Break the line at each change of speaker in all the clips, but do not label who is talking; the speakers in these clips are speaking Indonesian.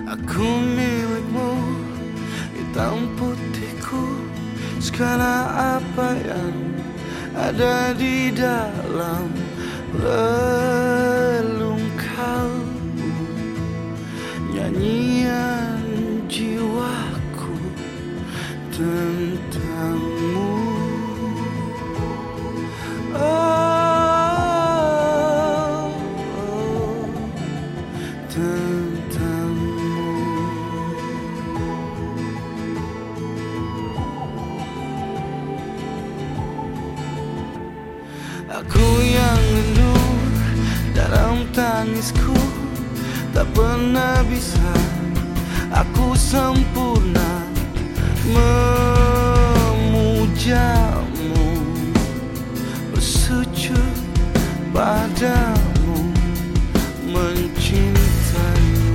Aku milikmu, hitam putihku, segala apa yang ada di dalam relung kalbu, nyanyian jiwaku tentangmu. Tentangmu. Aku yang rindu dalam tangisku, tak pernah bisa aku sempurna memujamu, bersujud padamu, mencintaimu,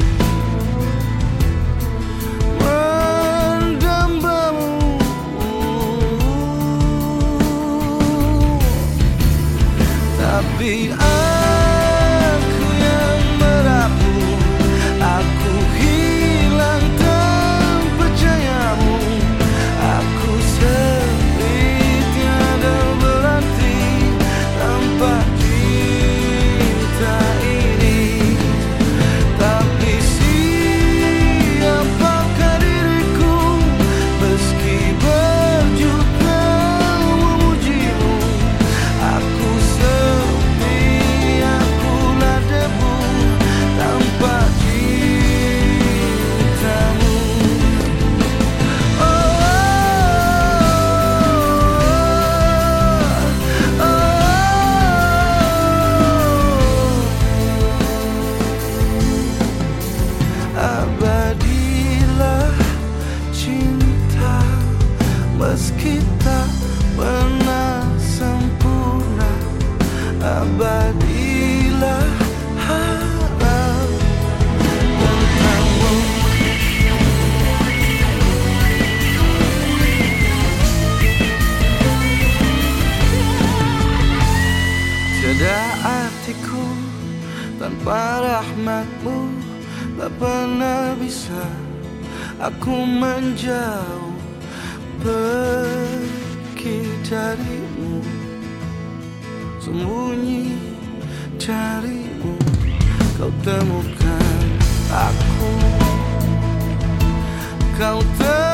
mendambamu. Tapi aku yang merapuh, aku hilang tanpa cahayamu. Aku sepi tiada berarti tanpa cinta ini. Tapi siapakah diriku meski berjuta memujimu. Aku sepi, akulah debu tanpa cintamu. Abadilah cinta meski tak pernah sempurna. Abadilah harap tentangmu. Tiada artiku tanpa rahmatmu, tak pernah bisa aku menjauh pergi darimu, sembunyi darimu. Kau temukan aku, kau